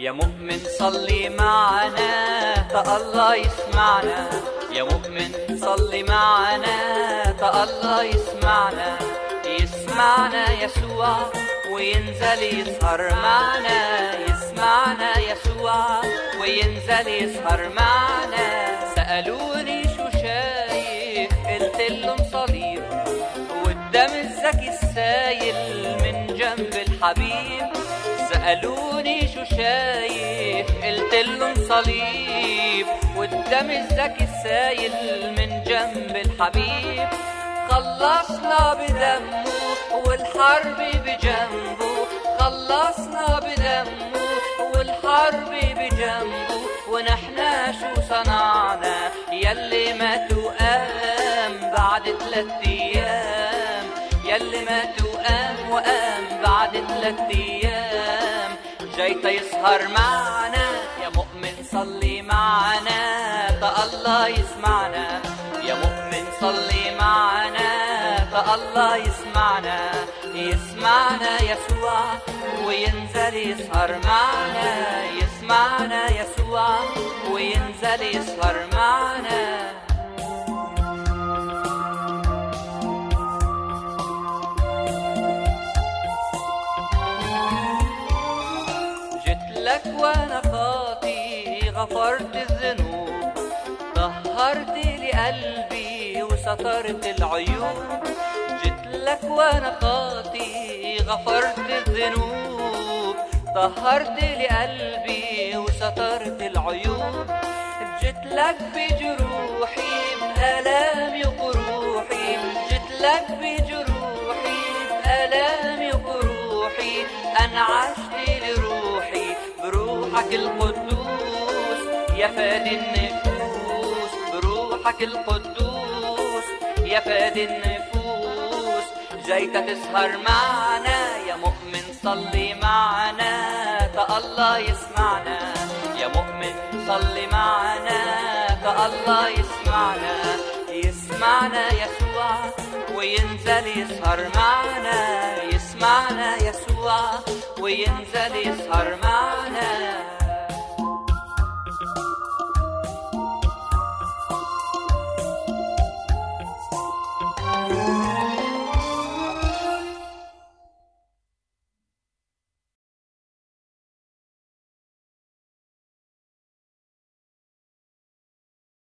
يا مؤمن صلي معنا الله يسمعنا، يا مؤمن صلي معنا الله يسمعنا. يسمعنا يسوع وينزل يسهر معنا، يسمعنا يسوع وينزل يسهر معنا. سألوني شو شايف قلت لهم صليب والدم الزكي السايل من جنب الحبيب. سألوني شو شايف قلت لهم صليب والدم الزكي السايل من جنب الحبيب. خلصنا بدمه والحرب بجنبه، خلصنا بدمه والحرب بجنبه. ونحنا شو صنعنا يلي مات وقام بعد 3 أيام، يلي مات وقام بعد 3 أيام. جاي يسهر معنا يا مؤمن صلي معنا الله يسمعنا، يا مؤمن صلي معنا الله يسمعنا. يسمعنا يسوع وينزل يسهر معنا، يسمعنا يسوع وينزل يسهر معنا. جيت وانا خاطي غفرت الذنوب، طهرت لي قلبي وسترت العيوب. جيت لك وانا خاطي غفرت الذنوب، طهرت لي قلبي وسترت العيوب. جيت لك بجروحي بآلامي وجروحي، جيت لك بجروحي بآلامي وجروحي. أنعشت لروحي بروحك القدوس يا فادي النفوس، بروحك القدوس يا فادي النفوس. جايت تسهر معنا يا مؤمن صلي معنا الله يسمعنا، يا مؤمن صلي معنا الله يسمعنا. يسمعنا يسوع وينزل يسهر معنا، يسمعنا يسوع وينزل يسهر معنا.